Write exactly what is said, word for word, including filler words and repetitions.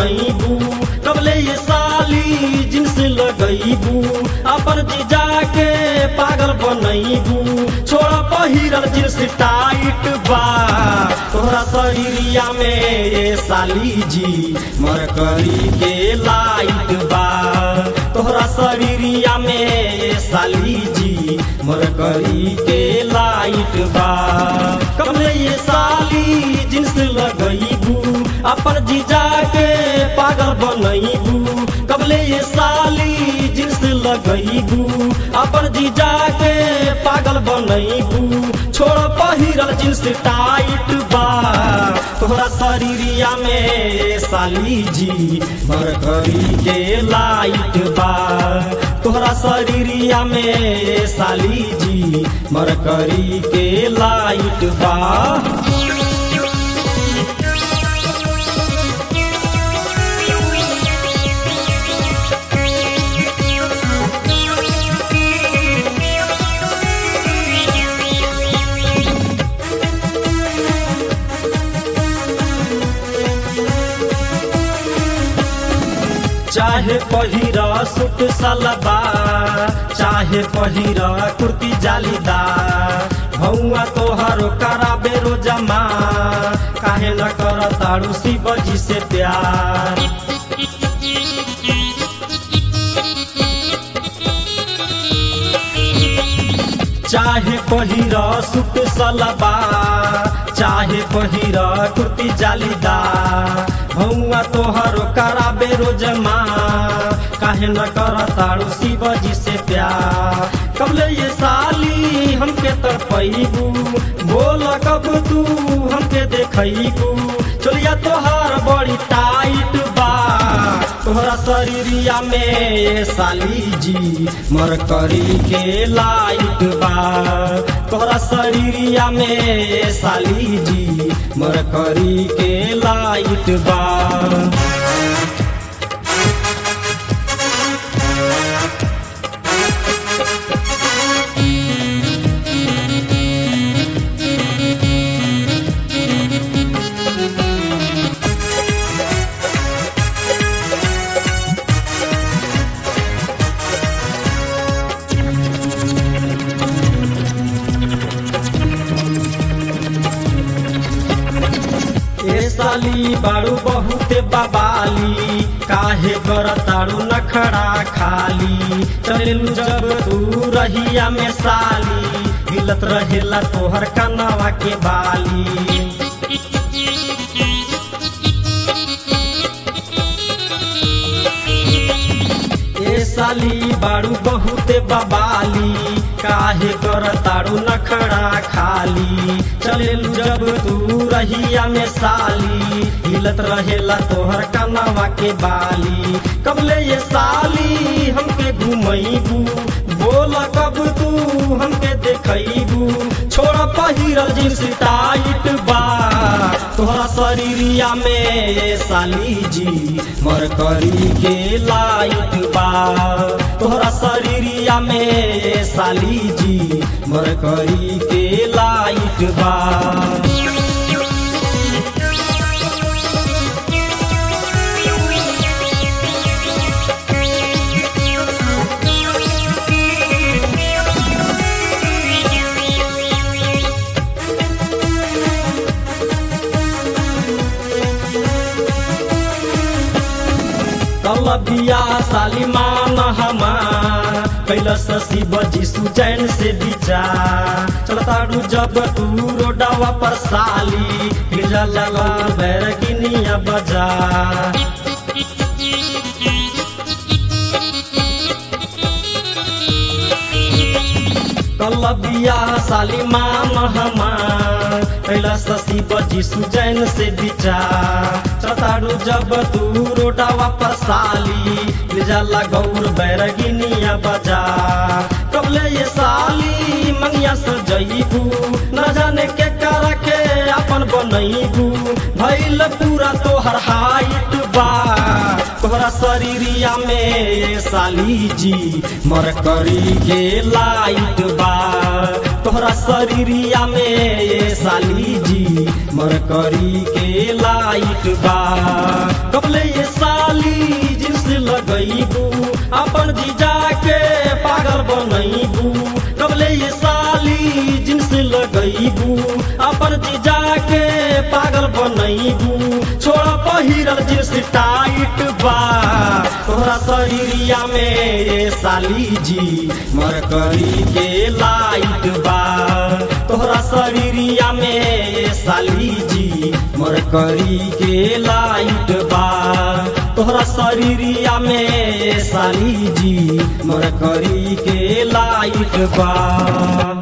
बनैबू कबले ये साली जिन्स लगैबू अपन जीजा के पागल बनैबू छोड़ा पहिरल जिन्स टाइट बा तोहरा शरीरिया में ये साली जी मरकरी के लाइट बा तोहरा शरीरिया में ये साली जी मरकरी के लाइट बा कबले ये साली जिन्स लगैबू अपन जीजा के पागल बनैबू कबले ये साली जिन्स लगैबू अपन जीजा के पागल बनैबू छोड़ पहिरल जिन्स टाइट बा तोहरा शरीरिया में साली जी मरकरी के लाइट बा तोहरा शरीरिया में साली जी मरकरी के लाइट बा चाहे पहिरा सूट सलवार चाहे पहिरा कुर्ती जालीदार भौआ तोहरो कराबे रोजमा काहे न कर तारू शिव जी से प्यार चाहे पहिरा सूट सलवार चाहे पहिरा कुर्ती जालीदार भौआ तोहरो कराबे रोजमा काहे न कर तारू शिव जी से प्यार कबले ये साली हमके तरपैबू बोल कब तू हमके देखैबू चलिया तोहार बड़ी टाइट बा तोहरा शरीरिया में साली जी मरकरी के लाइट बा तोहरा शरीरिया में साली जी मरकरी के लाइट बा साली बारू बहुते बबाली काहे कर तारू नखड़ा खाली चलेलू जब तू रहिया में साली हिलत रहेला तोहर कनवा के बाली ए साली बारू बहुते बबाली काहे कर तारू नखड़ा खाली चलेलू जब तू रहिया में साली हिलत रहेला तोहर कनवा के बाली कबले ये साली हमके घुमैबू बोल कब तू हमके देखैबू छोड़ पहिरल जिन्स टाइट बा तोहरा शरीरिया में साली जी मरकरी के लाइट बा तोहरा शरीरिया में साली जी मरकरी के लाइट बा कलबिया सालिमान हमार कैलस शिव जी सुजैन से विचार चलतारू जब तू रोडवा पर साली हिला लगा बैरगिनिया बजा कलबिया सालिमान हमार कैलस शिव जी सुजैन से विचार चलतारू जब तू रोडवा पर साली जाला गौर बैरगिनिया बजा कबले ये साली मंगिया सजैबू न जाने के कर के अपन बनैबू भइल पूरा तोहर हाइट बा तोहरा शरीरिया में साली जी मरकरी के लाइट बा तोहरा शरीरिया में साली जी मरकरी के लाइट लाइट बा। कबले ये साली जिन्स लगैबू अपन जीजा के पागल बनैबू। कबले ये साली जिन्स लगैबू अपन जीजा के पागल बनैबू। छोड़ा पहिरल जिन्स टाइट बा तोहरा शरीरिया में ये साली जी मरकरी के लाइट बा। तोहरा शरीरिया में ये साली जी मरकरी के लाइट बा। तोहरा शरीरिया में साली जी मरकरी के लाइट बा।